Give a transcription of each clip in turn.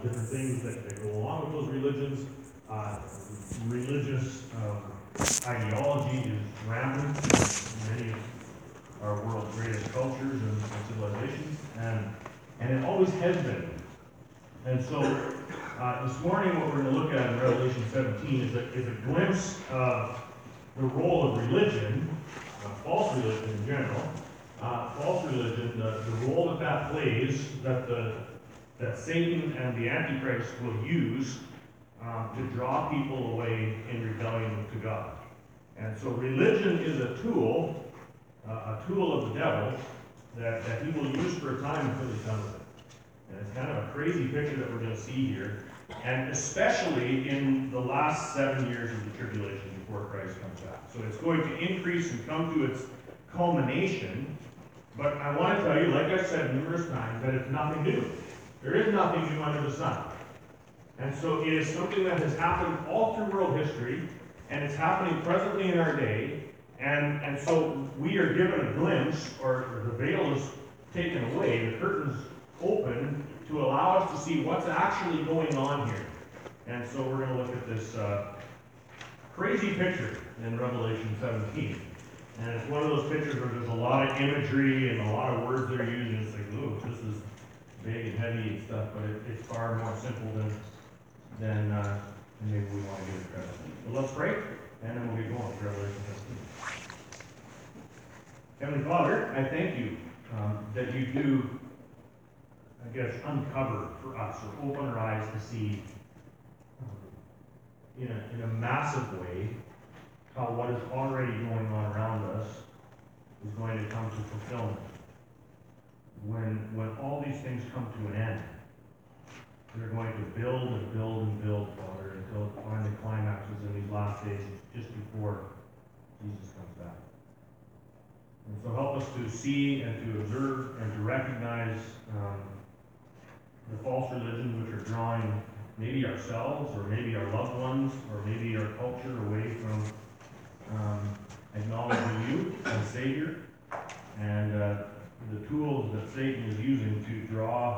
different things that go along with those religions. Religious ideology is rampant in many of our world's greatest cultures and civilizations, and it always has been. And so this morning what we're going to look at in Revelation 17 is a glimpse of the role of religion, false religion in general, false religion, the role that plays, that Satan and the Antichrist will use to draw people away in rebellion to God. And so religion is a tool of the devil that he will use for a time until he's done with it. And it's kind of a crazy picture that we're going to see here, and especially in the last 7 years of the tribulation before Christ comes back. So it's going to increase and come to its culmination, but I want to tell you, like I said numerous times, that it's nothing new. There is nothing new under the sun. And so it is something that has happened all through world history, and it's happening presently in our day, and so we are given a glimpse, or the veil is taken away, the curtains open to allow us to see what's actually going on here. And so we're going to look at this crazy picture in Revelation 17. And it's one of those pictures where there's a lot of imagery and a lot of words they're using. It's like, ooh, this is big and heavy and stuff, but it's far more simple than maybe we want to give it credit. So let's pray, and then we'll get going with Revelation 17. Heavenly Father, I thank you that you do, I guess, uncover for us, or open our eyes to see in a massive way how what is already going on around us is going to come to fulfillment. When all these things come to an end, they're going to build and build and build, Father, until it finally climaxes in these last days, just before Jesus comes back. And so help us to see and to observe and to recognize the false religions which are drawing maybe ourselves or maybe our loved ones or maybe our culture away from acknowledging you as Savior, and the tools that Satan is using to draw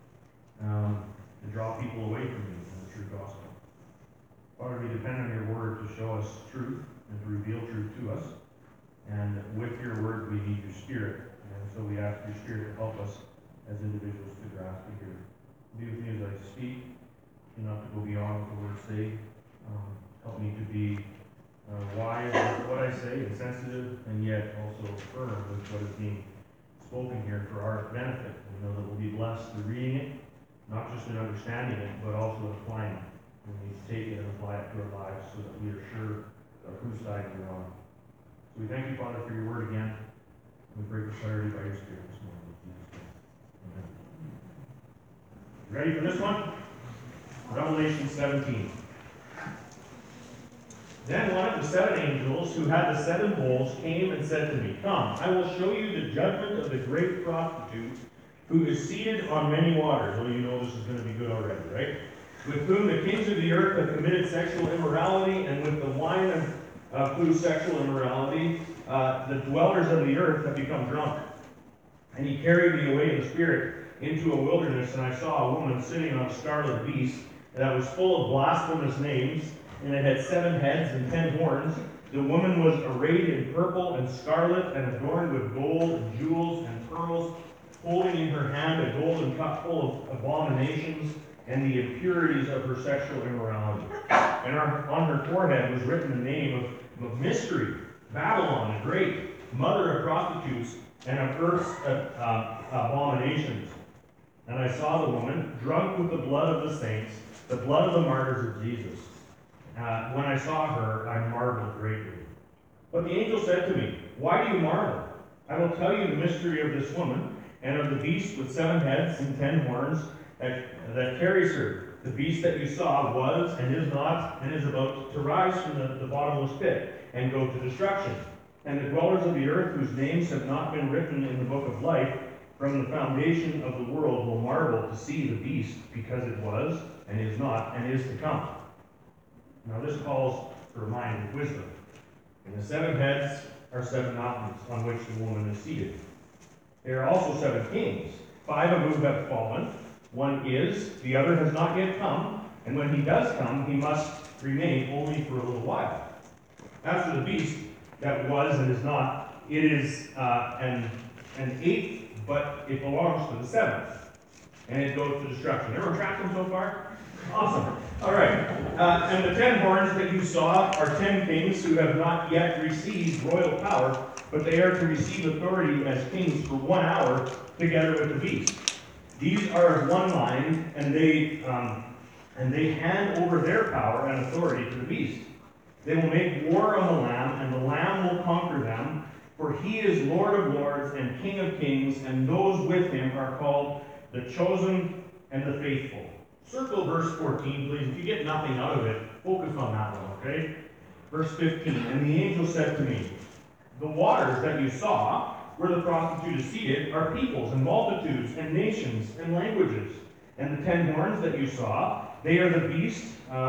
people away from you and the true gospel. Father, we depend on your word to show us truth and to reveal truth to us. And with your word, we need your spirit. And so we ask your spirit to help us as individuals to grasp it here. Be with me as I speak, not to go beyond what the words say. Help me to be wise with what I say and sensitive, and yet also firm with what is being spoken here for our benefit. We know that we'll be blessed through reading it, not just in understanding it, but also in applying it. We need to take it and apply it to our lives so that we are sure of whose side we're on. So we thank you, Father, for your word again. We pray for clarity by your Spirit this morning. Amen. You ready for this one? Revelation 17. Then one of the 7 angels who had the 7 bowls came and said to me, "Come, I will show you the judgment of the great prostitute who is seated on many waters." Well, you know this is going to be good already, right? "With whom the kings of the earth have committed sexual immorality, and with the wine of whose sexual immorality the dwellers of the earth have become drunk. And he carried me away in the spirit into a wilderness, and I saw a woman sitting on a scarlet beast that was full of blasphemous names, and it had 7 heads and 10 horns. The woman was arrayed in purple and scarlet, and adorned with gold and jewels and pearls, holding in her hand a golden cup full of abominations and the impurities of her sexual immorality. And on her forehead was written the name of mystery, Babylon the Great, mother of prostitutes and of earth's abominations. And I saw the woman drunk with the blood of the saints, the blood of the martyrs of Jesus. When I saw her, I marveled greatly. But the angel said to me, "Why do you marvel? I will tell you the mystery of this woman, and of the beast with 7 heads and 10 horns that carries her. The beast that you saw was and is not and is about to rise from the bottomless pit and go to destruction. And the dwellers of the earth whose names have not been written in the book of life from the foundation of the world will marvel to see the beast, because it was and is not and is to come." Now this calls for a mind of wisdom. And the 7 heads are 7 mountains on which the woman is seated. There are also 7 kings, 5 of whom have fallen, One is, the other has not yet come, and when he does come, he must remain only for a little while. As for the beast that was and is not, it is an eighth, but it belongs to the seventh. And it goes to destruction. Everyone tracking so far? Awesome. All right. And the 10 horns that you saw are 10 kings who have not yet received royal power, but they are to receive authority as kings for 1 hour together with the beast. These are of one mind, and they hand over their power and authority to the beast. They will make war on the Lamb, and the Lamb will conquer them, for he is Lord of lords and King of kings, and those with him are called the chosen and the faithful. Circle verse 14, please. If you get nothing out of it, focus on that one, okay? Verse 15, and the angel said to me, the waters that you saw, where the prostitute is seated, are peoples and multitudes and nations and languages. And the 10 horns that you saw, they are the beast,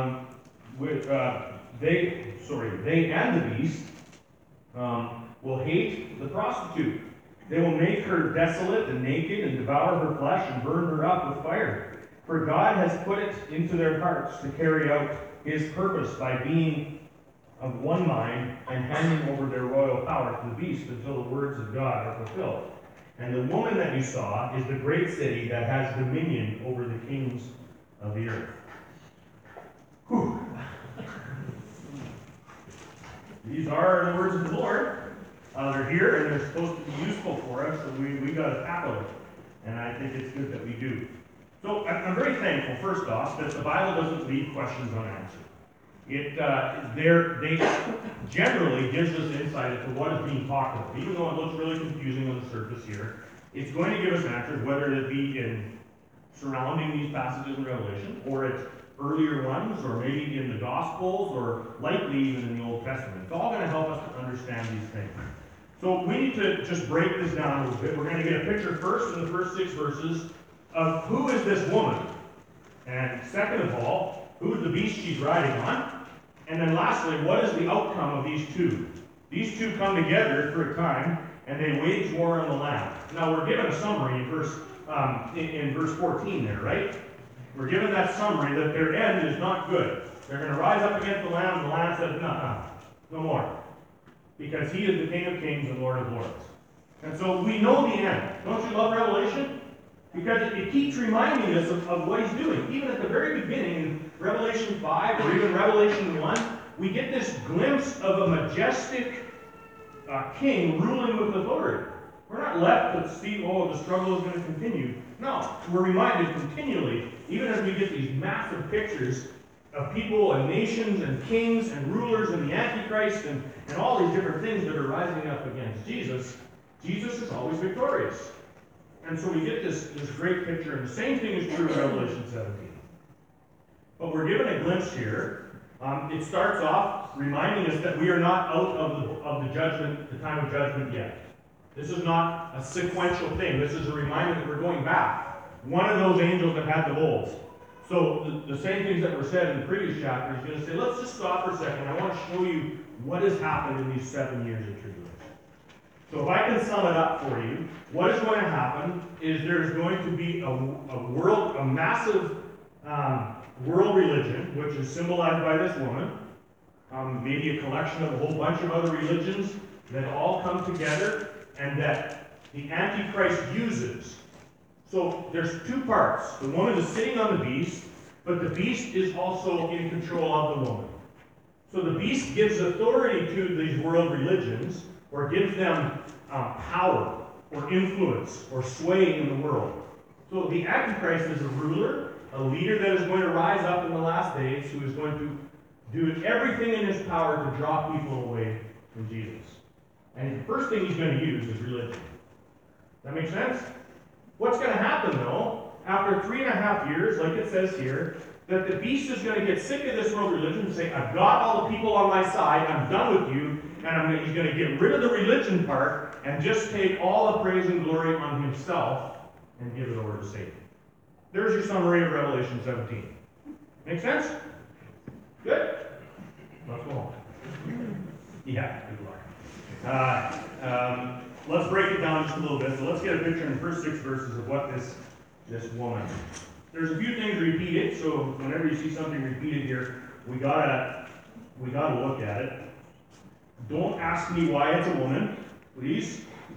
they and the beast will hate the prostitute. They will make her desolate and naked and devour her flesh and burn her up with fire. For God has put it into their hearts to carry out his purpose by being of one mind and handing over their royal power to the beast until the words of God are fulfilled. And the woman that you saw is the great city that has dominion over the kings of the earth. Whew. These are the words of the Lord. They're here and they're supposed to be useful for us, so we got to tackle it. And I think it's good that we do. So I'm very thankful, first off, that the Bible doesn't leave questions unanswered. They generally gives us insight into what is being talked about. Even though it looks really confusing on the surface here, it's going to give us answers, whether it be in surrounding these passages in Revelation, or it's earlier ones, or maybe in the Gospels, or likely even in the Old Testament. It's all going to help us to understand these things. So we need to just break this down a little bit. We're going to get a picture first in the first 6 verses of who is this woman, and second of all, who is the beast she's riding on, and then lastly, what is the outcome of these two? These two come together for a time, and they wage war on the Lamb. Now we're given a summary in verse 14 there, right? We're given that summary that their end is not good. They're going to rise up against the Lamb, and the Lamb says, no more. Because he is the King of kings and Lord of lords. And so we know the end. Don't you love Revelation? Because it keeps reminding us of what he's doing. Even at the very beginning, in Revelation 5 or even Revelation 1, we get this glimpse of a majestic king ruling with authority. We're not left to see, the struggle is going to continue. No, we're reminded continually, even as we get these massive pictures of people and nations and kings and rulers and the Antichrist and all these different things that are rising up against Jesus, Jesus is always victorious. And so we get this great picture, and the same thing is true in Revelation 17. But we're given a glimpse here. It starts off reminding us that we are not out of the judgment, the time of judgment yet. This is not a sequential thing. This is a reminder that we're going back. One of those angels that had the bowls. So the same things that were said in the previous chapter is going to say, let's just stop for a second. I want to show you what has happened in these 7 years of tribulation. So if I can sum it up for you, what is going to happen is there's going to be a massive world religion, which is symbolized by this woman, maybe a collection of a whole bunch of other religions that all come together and that the Antichrist uses. So there's 2 parts. The woman is sitting on the beast, but the beast is also in control of the woman. So the beast gives authority to these world religions, or gives them power, or influence, or sway in the world. So the Antichrist is a ruler, a leader that is going to rise up in the last days, who is going to do everything in his power to draw people away from Jesus. And the first thing he's going to use is religion. That make sense? What's going to happen, though, after 3.5 years, like it says here, that the beast is going to get sick of this world religion and say, I've got all the people on my side, I'm done with you, and he's going to get rid of the religion part and just take all the praise and glory on himself and give it over to Satan. There's your summary of Revelation 17. Make sense? Good? Let's go on. Yeah, good luck. Let's break it down just a little bit. So let's get a picture in the first 6 verses of what this woman there's a few things repeated, so whenever you see something repeated here, we gotta look at it. Don't ask me why it's a woman, please.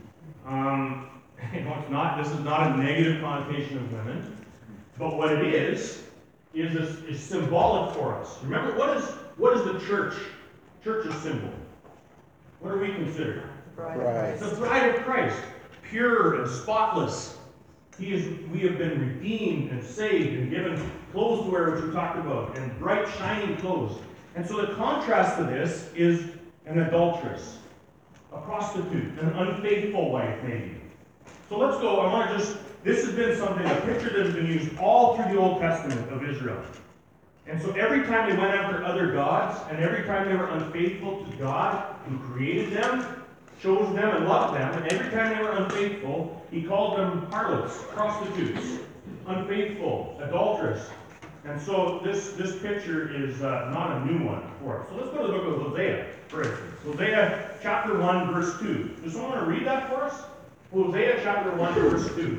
It's not. This is not a negative connotation of women, but what it is symbolic for us. Remember, what is the church? Church's symbol. What are we considered? Bride. It's the bride of Christ, pure and spotless. We have been redeemed and saved and given clothes to wear, which we talked about, and bright, shining clothes. And so the contrast to this is an adulteress, a prostitute, an unfaithful wife, maybe. So let's go. This has been a picture that has been used all through the Old Testament of Israel. And so every time they went after other gods, and every time they were unfaithful to God, who created them, chose them, and loved them, and every time they were unfaithful, he called them harlots, prostitutes, unfaithful, adulterous. And so this picture is not a new one for us. So let's go to the book of Hosea, for instance. Hosea chapter 1, verse 2. Does someone want to read that for us? Hosea chapter 1, verse 2.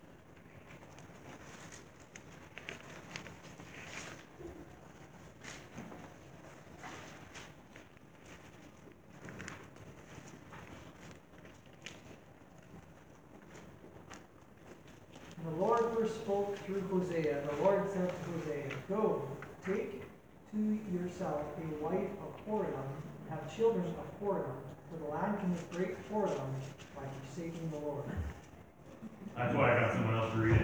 The Lord first spoke through Hosea. The Lord said to Hosea, Go, take to yourself a wife of whoredom, have children of whoredom, for the land commits great whoredom by forsaking the Lord. That's why I got someone else to read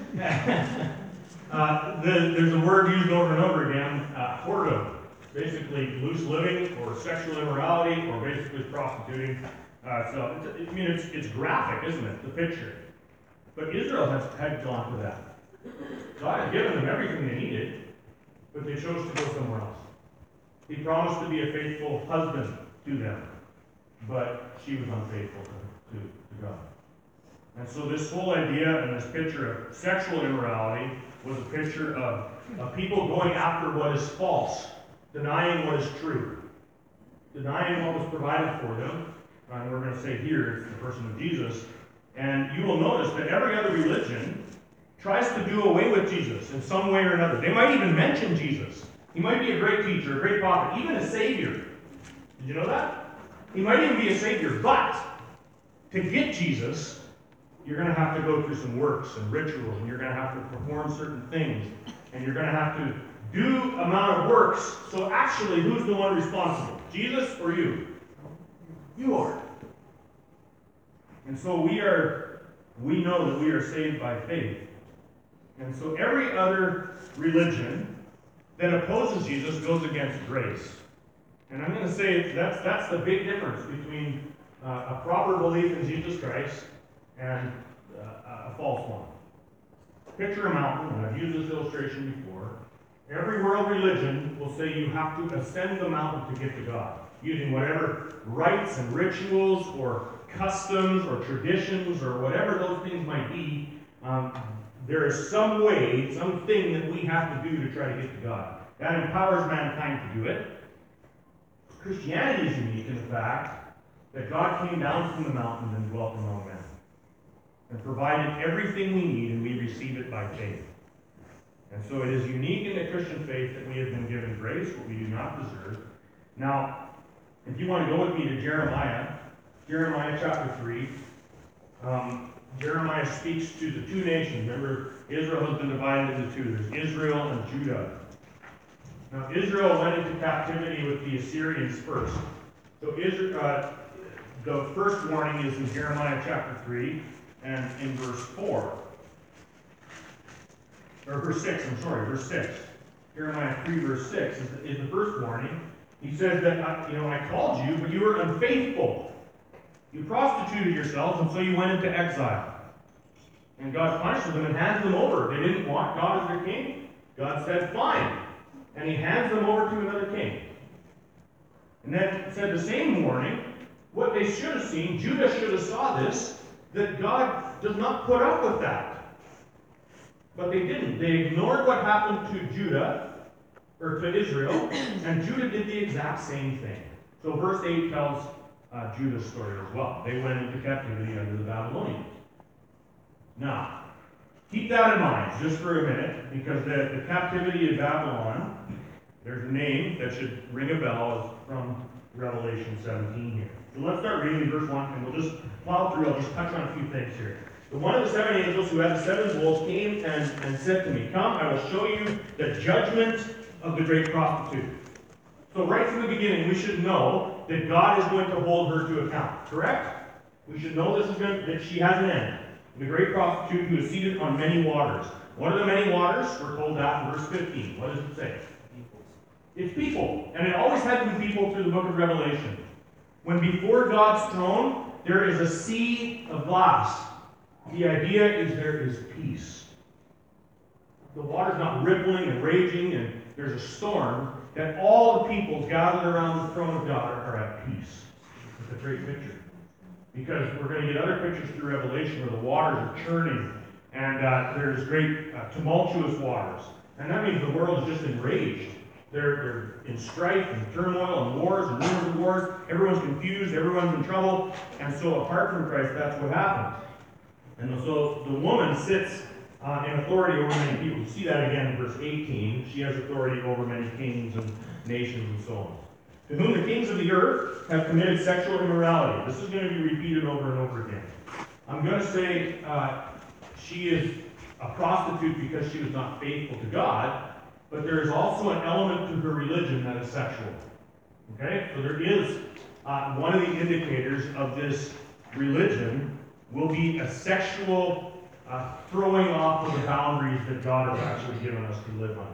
it. There's a word used over and over again, whoredom. Basically loose living or sexual immorality or basically prostituting. It's graphic, isn't it, the picture? But Israel had gone for that. God had given them everything they needed, but they chose to go somewhere else. He promised to be a faithful husband to them, but she was unfaithful to God. And so this whole idea and this picture of sexual immorality was a picture of people going after what is false, denying what is true, denying what was provided for them. And we're going to say here, it's the person of Jesus. And you will notice that every other religion tries to do away with Jesus in some way or another. They might even mention Jesus. He might be a great teacher, a great prophet, even a savior. Did you know that? He might even be a savior, but to get Jesus, you're going to have to go through some works and rituals, and you're going to have to perform certain things, and you're going to have to do amount of works. So actually, who's the one responsible? Jesus or you? You are. And so we know that we are saved by faith. And so every other religion that opposes Jesus goes against grace. And I'm going to say that's the big difference between a proper belief in Jesus Christ and a false one. Picture a mountain, and I've used this illustration before. Every world religion will say you have to ascend the mountain to get to God, using whatever rites and rituals or customs or traditions or whatever those things might be. There is some way, something that we have to do to try to get to God. That empowers mankind to do it. Christianity is unique in the fact that God came down from the mountain and dwelt among men and provided everything we need, and we receive it by faith. And so it is unique in the Christian faith that we have been given grace, what we do not deserve. Now, if you want to go with me to Jeremiah chapter 3, Jeremiah speaks to the two nations. Remember, Israel has been divided into two. There's Israel and Judah. Now, Israel went into captivity with the Assyrians first. So Israel, the first warning is in Jeremiah chapter 3 and in verse 4. Or verse 6, verse 6. Jeremiah 3, verse 6 is the first warning. He says that, I called you, but you were unfaithful. You prostituted yourselves, and so you went into exile. And God punishes them and hands them over. They didn't want God as their king. God said, fine. And he hands them over to another king. And then it said the same warning, what they should have seen, Judah should have saw this, that God does not put up with that. But they didn't. They ignored what happened to Judah, or to Israel, and Judah did the exact same thing. So verse 8 tells Judah's story as well. They went into captivity under the Babylonians. Now, Keep that in mind just for a minute, because the captivity of Babylon, there's a name that should ring a bell, is from Revelation 17 here. So let's start reading verse 1, and we'll just plow through. I'll just touch on a few things here. The one of the seven angels who had the seven bowls came and said to me, "Come, I will show you the judgment of the great prostitute." So right from the beginning, we should know that God is going to hold her to account, correct? We should know that she has an end. The great prostitute who is seated on many waters. What are the many waters? We're told that in verse 15. What does it say? It's people. And it always had to be people through the book of Revelation. When before God's throne, there is a sea of glass. The idea is there is peace. The water's not rippling and raging and there's a storm, that all the peoples gathered around the throne of God are at peace. It's a great picture. Because we're going to get other pictures through Revelation where the waters are churning and there's great tumultuous waters. And that means the world is just enraged. They're in strife and turmoil and wars and rumors of wars. Everyone's confused. Everyone's in trouble. And so apart from Christ, that's what happens. And so the woman sits in authority over many people. You see that again in verse 18. She has authority over many kings and nations and so on. To whom the kings of the earth have committed sexual immorality. This is going to be repeated over and over again. I'm going to say she is a prostitute because she was not faithful to God, but there is also an element to her religion that is sexual. Okay? So there is one of the indicators of this religion will be a sexual throwing off of the boundaries that God has actually given us to live under.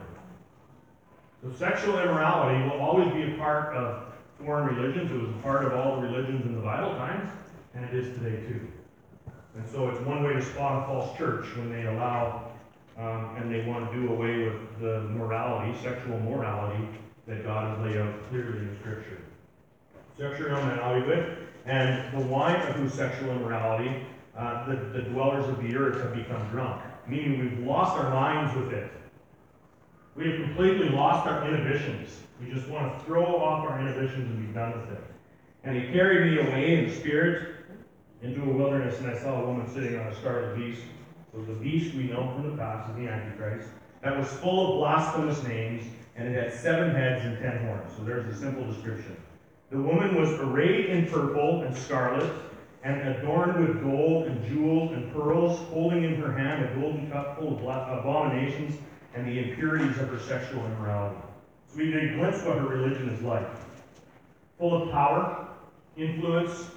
So sexual immorality will always be a part of foreign religions. It was a part of all the religions in the Bible times, and it is today too. And so it's one way to spot a false church when they allow and they want to do away with the morality, sexual morality, that God has laid out clearly in Scripture. Sexual immorality with, and the wine of whose sexual immorality, the dwellers of the earth have become drunk. Meaning we've lost our minds with it. We have completely lost our inhibitions. We just want to throw off our inhibitions and be done with it. And he carried me away in the spirit into a wilderness, and I saw a woman sitting on a scarlet beast. So the beast we know from the past is the Antichrist. That was full of blasphemous names, and it had 7 heads and 10 horns. So there's a simple description. The woman was arrayed in purple and scarlet, and adorned with gold and jewels and pearls, holding in her hand a golden cup full of abominations and the impurities of her sexual immorality. So we get a glimpse of what her religion is like. Full of power, influence,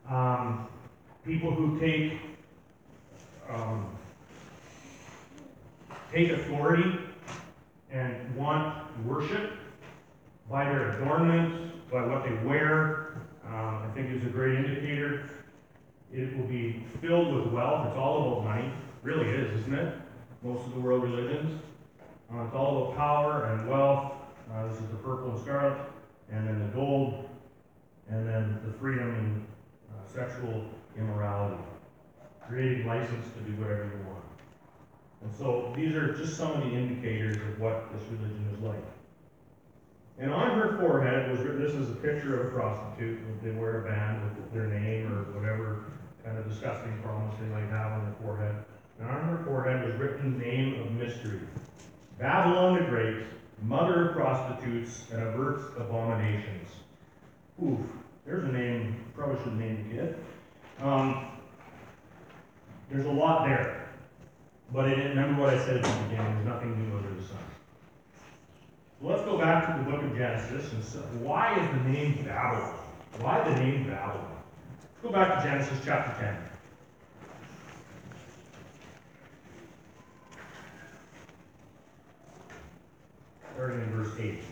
people who take authority and want worship by their adornments, by what they wear. I think is a great indicator. It will be filled with wealth. It's all about money. It really is, isn't it? Most of the world religions. It's all about power and wealth. This is the purple and scarlet, and then the gold, and then the freedom and sexual immorality. Creating license to do whatever you want. And so these are just some of the indicators of what this religion is like. And on her forehead was written, this is a picture of a prostitute. They wear a band with their name or whatever kind of disgusting promise they might have on their forehead. And on her forehead was written the name of mystery. Babylon the Great, mother of prostitutes and of earth's abominations. Oof, there's a name, probably should have named the kid. There's a lot there. But I didn't remember what I said at the beginning. There's nothing new under the sun. So let's go back to the book of Genesis and say, why is the name Babylon? Why the name Babylon? Let's go back to Genesis chapter 10. Starting in verse 8.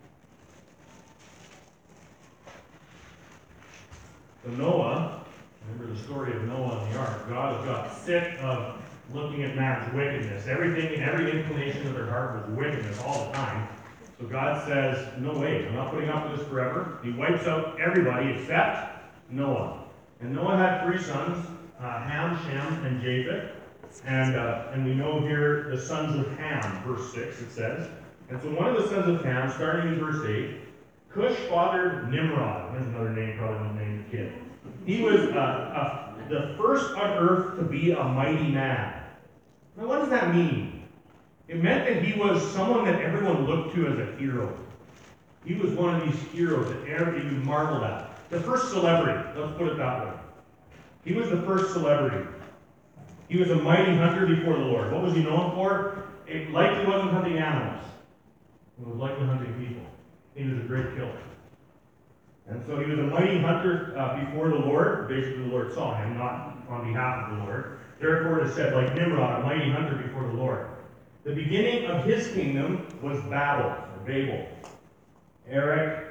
So Noah, remember the story of Noah and the ark. God has got sick of looking at man's wickedness. Everything and every inclination of their heart was wickedness all the time. So God says, no way, I'm not putting up with this forever. He wipes out everybody except Noah. And Noah had 3 sons, Ham, Shem, and Japheth. And we know here the sons of Ham, verse 6 it says. And so one of the sons of Ham, starting in verse 8, Cush fathered Nimrod. There's another name, probably not named the kid. He was the first on earth to be a mighty man. Now, what does that mean? It meant that he was someone that everyone looked to as a hero. He was one of these heroes that everybody marveled at. The first celebrity, let's put it that way. He was the first celebrity. He was a mighty hunter before the Lord. What was he known for? It likely wasn't hunting animals. It was likely hunting people. He was a great killer. And so he was a mighty hunter before the Lord. Basically, the Lord saw him, not on behalf of the Lord. Therefore, it is said, like Nimrod, a mighty hunter before the Lord. The beginning of his kingdom was Babel, or Babel. Erech,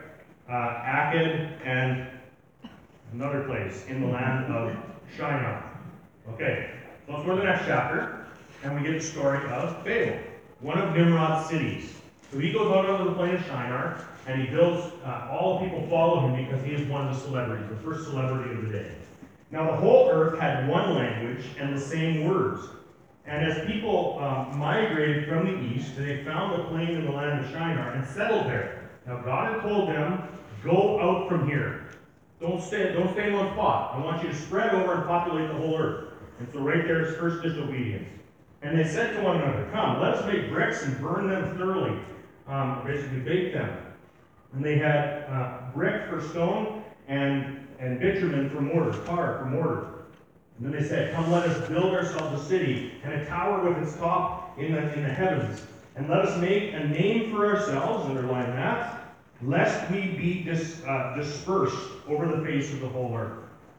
Akkad, and another place in the land of Shinar. Okay, so let's go to the next chapter, and we get the story of Babel, one of Nimrod's cities. So he goes out onto the plain of Shinar, and he builds, all the people follow him because he is one of the celebrities, the first celebrity of the day. Now the whole earth had one language and the same words. And as people migrated from the east, they found a plain in the land of Shinar and settled there. Now God had told them, go out from here. Don't stay in one spot. I want you to spread over and populate the whole earth. And so right there is first disobedience. And they said to one another, come, let us make bricks and burn them thoroughly. Basically bake them. And they had brick for stone and bitumen for mortar, tar for mortar. And then they said, come, let us build ourselves a city and a tower with its top in the heavens. And let us make a name for ourselves, underline that, lest we be dispersed over the face of the whole earth.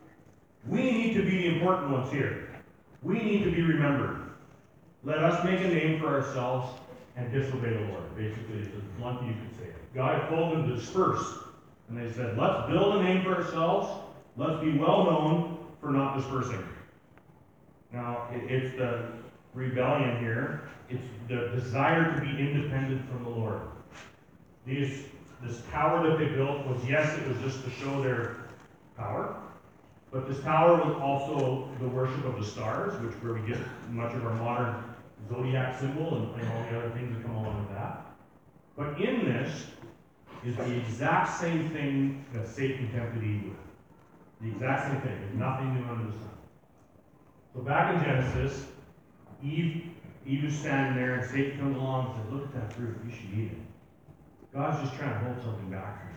We need to be the important ones here. We need to be remembered. Let us make a name for ourselves and disobey the Lord. Basically, it's as blunt as you could say it. God told them to disperse. And they said, let's build a name for ourselves. Let's be well known for not dispersing. Now, it's the rebellion here. It's the desire to be independent from the Lord. This tower that they built was, yes, it was just to show their power, but this tower was also the worship of the stars, which where we get much of our modern zodiac symbol and all the other things that come along with that. But in this is the exact same thing that Satan tempted Eve with. The exact same thing. There's nothing new under the sun. So back in Genesis, Eve is standing there, and Satan comes along and says, look at that fruit, you should eat it. God's just trying to hold something back from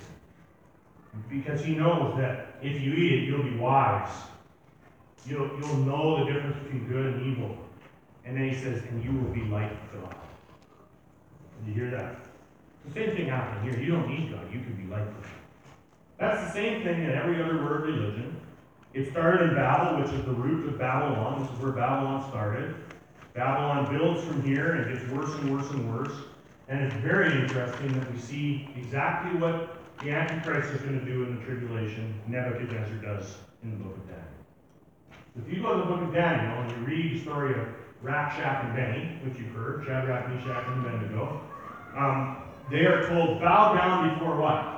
you. Because he knows that if you eat it, you'll be wise. You'll know the difference between good and evil. And then he says, and you will be like God. Did you hear that? The same thing happened here. You don't need God, you can be like God. That's the same thing in every other world religion. It started in Babel, which is the root of Babylon. This is where Babylon started. Babylon builds from here and gets worse and worse and worse. And it's very interesting that we see exactly what the Antichrist is going to do in the tribulation, Nebuchadnezzar does in the book of Daniel. If you go to the book of Daniel and you read the story of Rakshak and Benny, which you've heard, Shadrach, Meshach, and Abednego, they are told, bow down before what?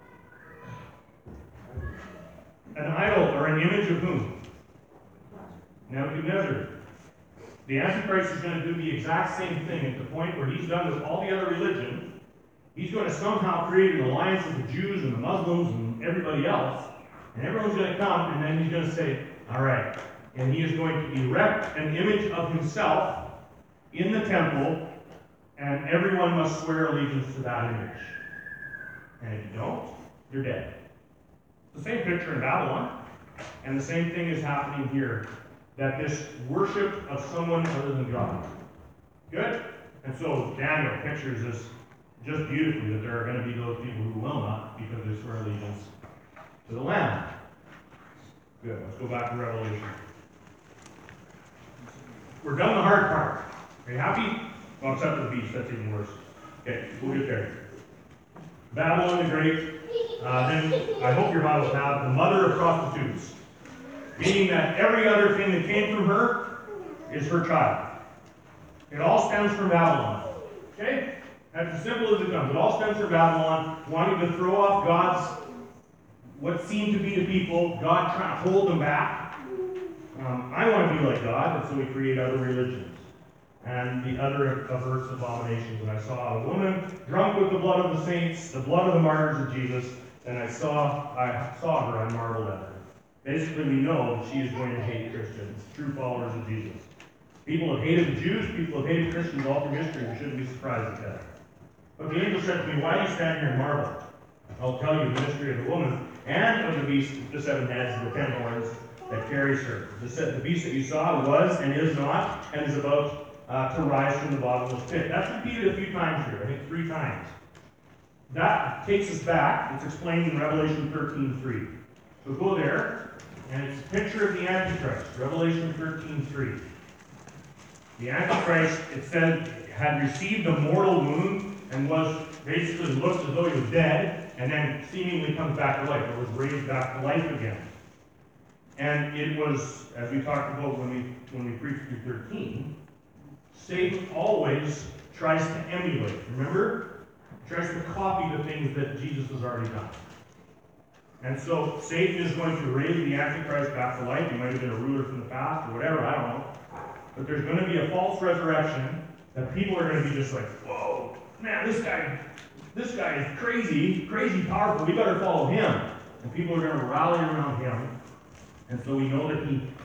An idol or an image of whom? Nebuchadnezzar. The Antichrist is going to do the exact same thing at the point where he's done with all the other religion. He's going to somehow create an alliance with the Jews and the Muslims and everybody else. And everyone's going to come, and then he's going to say, all right. And he is going to erect an image of himself in the temple, and everyone must swear allegiance to that image. And if you don't, you're dead. It's the same picture in Babylon, and the same thing is happening here, that this worship of someone other than God. Good? And so Daniel pictures this just beautifully, that there are going to be those people who will not, because they swear allegiance to the Lamb. Good. Let's go back to Revelation. We're done the hard part. Are you happy? Well, except for the beast. That's even worse. Okay, we'll get there. Babylon the Great. Then I hope your Bibles have the mother of prostitutes, meaning that every other thing that came from her is her child. It all stems from Babylon. Okay? That's as simple as it comes. It all stems from Babylon, wanting to throw off God's, what seemed to be the people, God trying to hold them back. I want to be like God, and so we create other religions. And the other averse abominations. And I saw a woman drunk with the blood of the saints, the blood of the martyrs of Jesus, and I saw her, I marveled at her. Basically, we know that she is going to hate Christians, true followers of Jesus. People have hated the Jews, people have hated Christians all through history. We shouldn't be surprised at that. But the angel said to me, why do you stand here and marvel? I'll tell you the mystery of the woman and of the beast, the 7 heads and the 10 horns that carries her. The beast that you saw was and is not and is about to rise from the bottomless pit. That's repeated a few times here, I think 3 times. That takes us back. It's explained in Revelation 13:3. So go there, and it's a picture of the Antichrist, Revelation 13:3. The Antichrist, it said, had received a mortal wound and was basically looked as though he was dead, and then seemingly comes back to life, or was raised back to life again. And it was, as we talked about when we preached through 13, Satan always tries to emulate. Remember? He tries to copy the things that Jesus has already done. And so Satan is going to raise the Antichrist back to life. He might have been a ruler from the past or whatever, I don't know. But there's going to be a false resurrection that people are going to be just like, whoa, man, this guy is crazy powerful. We better follow him. And people are going to rally around him. And so we know that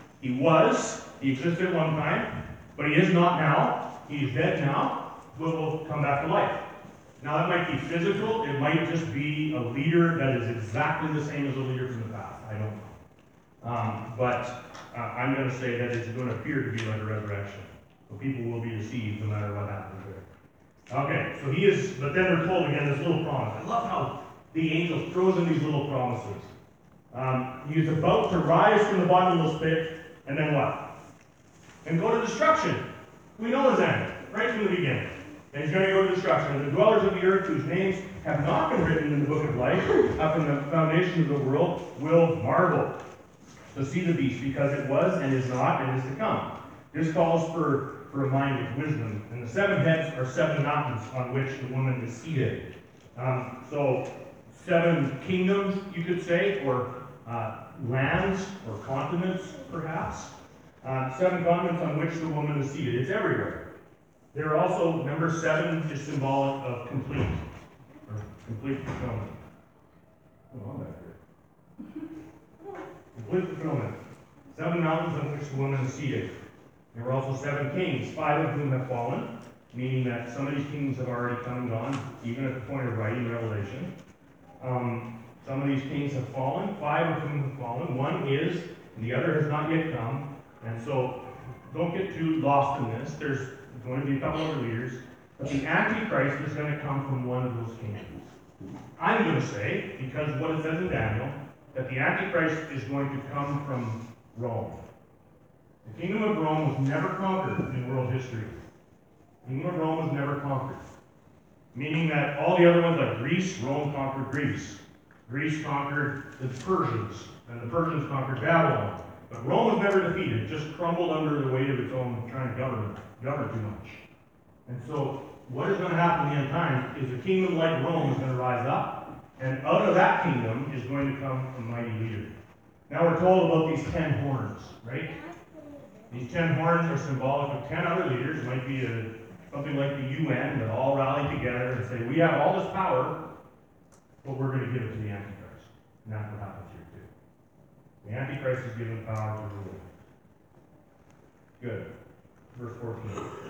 he existed at one time, but he is not now. He is dead now, but will come back to life. Now that might be physical, it might just be a leader that is exactly the same as a leader from the past. I don't know. But I'm going to say that it's going to appear to be like a resurrection. So people will be deceived no matter what happens there. Okay, so he is, but then we're told again this little promise. I love how the angel throws in these little promises. He is about to rise from the bottomless pit, and then what? And go to destruction. We know his end, right from the beginning. And he's going to go to destruction. And the dwellers of the earth, whose names have not been written in the book of life, up from the foundation of the world, will marvel to see the beast, because it was and is not and is to come. This calls for a mind with wisdom. And the 7 heads are 7 mountains on which the woman is seated. So 7 kingdoms, you could say, or lands or continents, perhaps. 7 continents on which the woman is seated. It's everywhere. There are also, number 7 is symbolic of complete, or complete fulfillment. Hold on back here. Complete fulfillment. 7 mountains on which the woman is seated. There were also 7 kings, 5 of whom have fallen, meaning that some of these kings have already come and gone, even at the point of writing Revelation. Some of these kings have fallen, 5 of whom have fallen. 1 is, and the other has not yet come. And so, don't get too lost in this. There's going to be a couple other leaders, but the Antichrist is going to come from one of those kingdoms. I'm going to say, because of what it says in Daniel, that the Antichrist is going to come from Rome. The kingdom of Rome was never conquered in world history. The kingdom of Rome was never conquered. Meaning that all the other ones, like Greece, Rome conquered Greece. Greece conquered the Persians, and the Persians conquered Babylon. But Rome was never defeated, it just crumbled under the weight of its own trying to govern too much. And so, what is going to happen in the end times is a kingdom like Rome is going to rise up, and out of that kingdom is going to come a mighty leader. Now we're told about these 10 horns, right? These 10 horns are symbolic of 10 other leaders. It might be something like the UN that all rally together and say, we have all this power, but we're going to give it to the Antichrist. And that's what happens here too. The Antichrist is given power to rule. Good. Verse 14.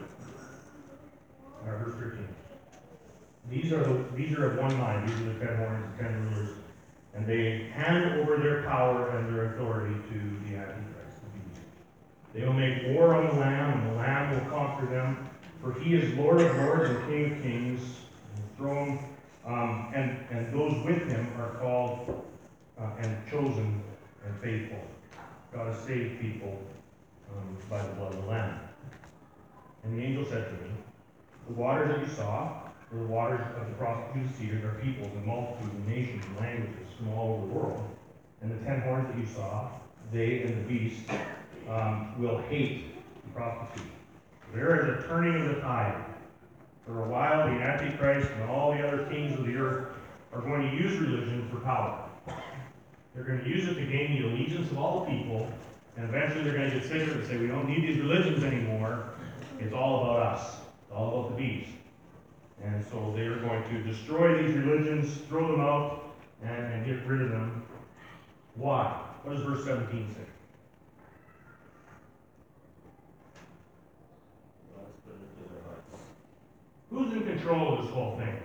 Or verse 13. These are of one mind. These are the 10 horns, the 10 rulers. And they hand over their power and their authority to the Antichrist, the beast. They will make war on the Lamb, and the Lamb will conquer them. For he is Lord of lords and King of kings. And throne, and those with him are called and chosen and faithful. God has saved people by the blood of the Lamb. And the angel said to me, the waters that you saw, were the waters of the prostitutes seated, are peoples and multitudes and nations and languages from all over the world. And the 10 horns that you saw, they and the beast will hate the prostitute. There is a turning of the tide. For a while, the Antichrist and all the other kings of the earth are going to use religion for power. They're going to use it to gain the allegiance of all the people, and eventually they're going to get sick of it and say, we don't need these religions anymore. It's all about us. It's all about the beast. And so they are going to destroy these religions, throw them out, and get rid of them. Why? What does verse 17 say? Who's in control of this whole thing?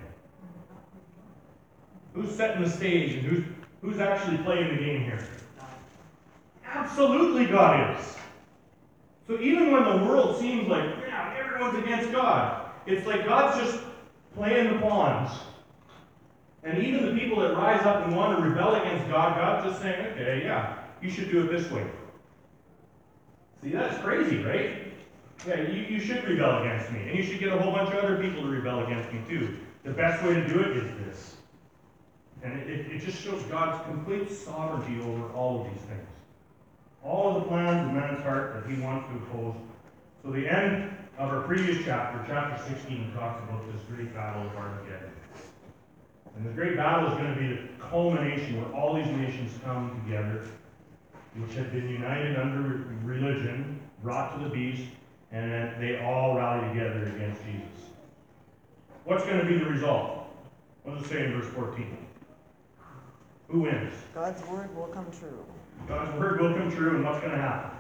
Who's setting the stage and who's actually playing the game here? Absolutely God is. So even when the world seems like, yeah, everyone's against God, it's like God's just playing the pawns. And even the people that rise up and want to rebel against God, God's just saying, okay, yeah, you should do it this way. See, that's crazy, right? Yeah, you should rebel against me. And you should get a whole bunch of other people to rebel against me too. The best way to do it is this. And it just shows God's complete sovereignty over all of these things. All of the plans of man's heart that he wants to oppose. So the end of our previous chapter, chapter 16, talks about this great battle of Armageddon. And the great battle is going to be the culmination where all these nations come together, which have been united under religion, brought to the beast, and then they all rally together against Jesus. What's going to be the result? What does it say in verse 14? Who wins? God's word will come true. God's word will come true, and what's going to happen?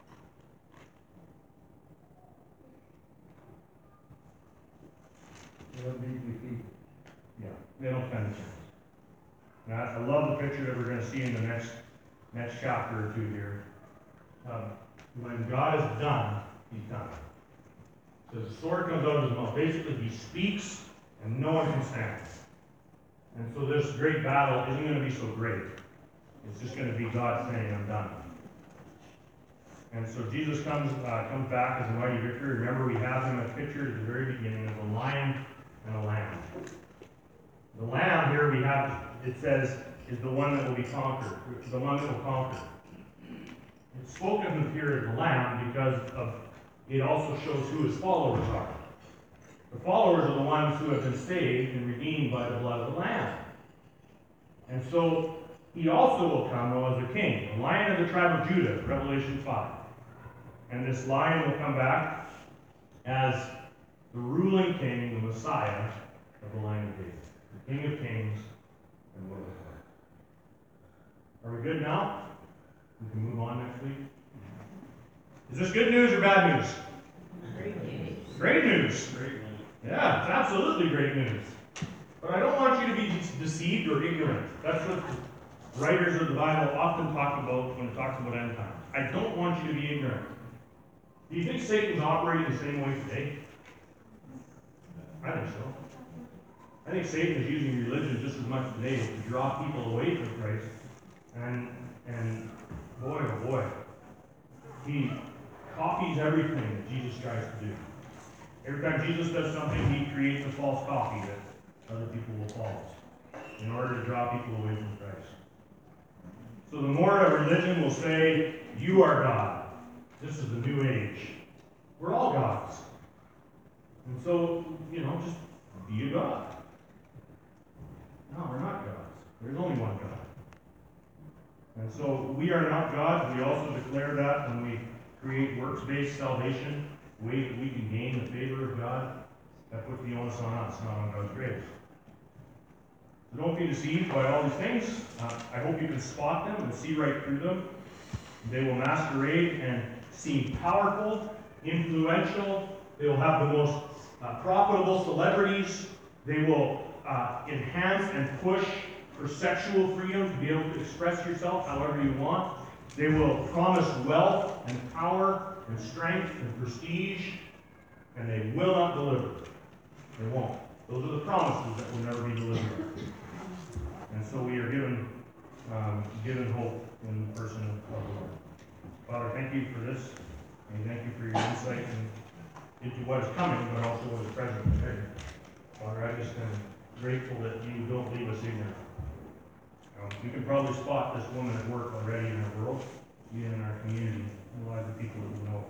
They'll be defeated. Yeah, they don't stand a chance. Now, I love the picture that we're going to see in the next chapter or two here. When God is done, he's done. So the sword comes out of his mouth. Basically, he speaks, and no one can stand. And so this great battle isn't going to be so great. It's just going to be God saying, I'm done. And so Jesus comes back as a mighty victor. Remember, we have him pictured at the very beginning as a lion and a lamb. The lamb here we have, it says, is the one that will be conquered, the one that will conquer. It's spoken of here as the lamb because of it also shows who his followers are. The followers are the ones who have been saved and redeemed by the blood of the lamb. And so he also will come, though, as a king, the lion of the tribe of Judah, Revelation 5. And this lion will come back as the ruling king, the Messiah of the line of David, the King of Kings and Lord of Lords. Are we good now? We can move on next week. Is this good news or bad news? Great news. Great news. Yeah, it's absolutely great news. But I don't want you to be deceived or ignorant. That's what the writers of the Bible often talk about when it talks about end times. I don't want you to be ignorant. Do you think Satan's operating the same way today? I think so. I think Satan is using religion just as much today to draw people away from Christ. And boy, oh boy, he copies everything that Jesus tries to do. Every time Jesus does something, he creates a false copy that other people will follow in order to draw people away from Christ. So the more a religion will say, you are God, this is the new age. We're all gods. And so, just be a God. No, we're not gods. There's only one God. And so we are not gods. We also declare that when we create works-based salvation, the way that we can gain the favor of God, that puts the onus on us, not on God's grace. So don't be deceived by all these things. I hope you can spot them and see right through them. They will masquerade and seem powerful, influential. They will have the most profitable celebrities. They will enhance and push for sexual freedom to be able to express yourself however you want. They will promise wealth and power and strength and prestige, and they will not deliver. They won't. Those are the promises that will never be delivered. And so we are given hope in the person of the Lord. Father, thank you for this, and thank you for your insight into what is coming, but also what is present today. Father, I just am grateful that you don't leave us ignorant. You can probably spot this woman at work already in our world, even in our community, and a lot of the people that we know.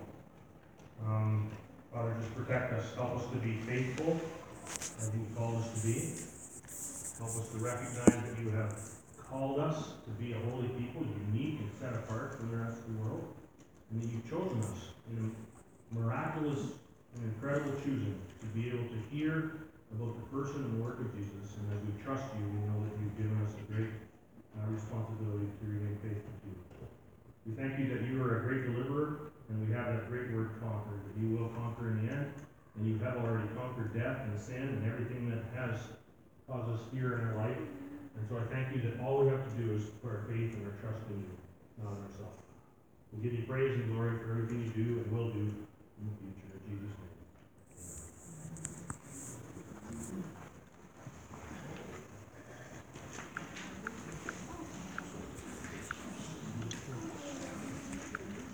Father, just protect us. Help us to be faithful as you called us to be. Help us to recognize that you have called us to be a holy people, unique and set apart from the rest of the world, and that you've chosen us in miraculous and incredible choosing to be able to hear about the person and work of Jesus. And as we trust you, we know that you've given us a great responsibility to remain faithful to you. We thank you that you are a great deliverer, and we have that great word conquer, that you will conquer in the end, And you have already conquered death and sin and everything that has caused us fear in our life. And so I thank you that all we have to do is put our faith and our trust in you, not in ourselves. We give you praise and glory for everything you do and will do in the future.